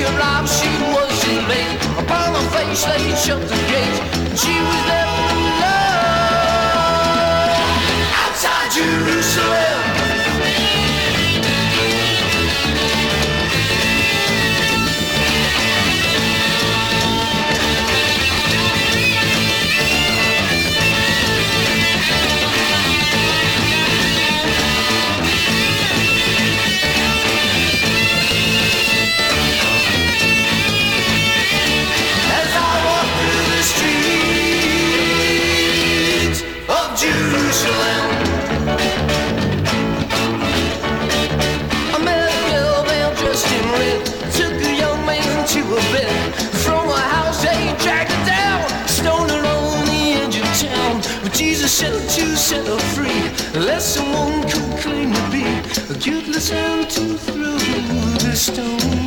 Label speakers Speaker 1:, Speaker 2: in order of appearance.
Speaker 1: of life, she was in vain. Upon her face they shut the gate. She was left alone outside Jerusalem. Jerusalem. I met a girl there dressed in red. Took a young man to a bed. From a house they dragged her down, stoned her on the edge of town. But Jesus said to set her free, unless someone could claim to be a guiltless and to throw the stone.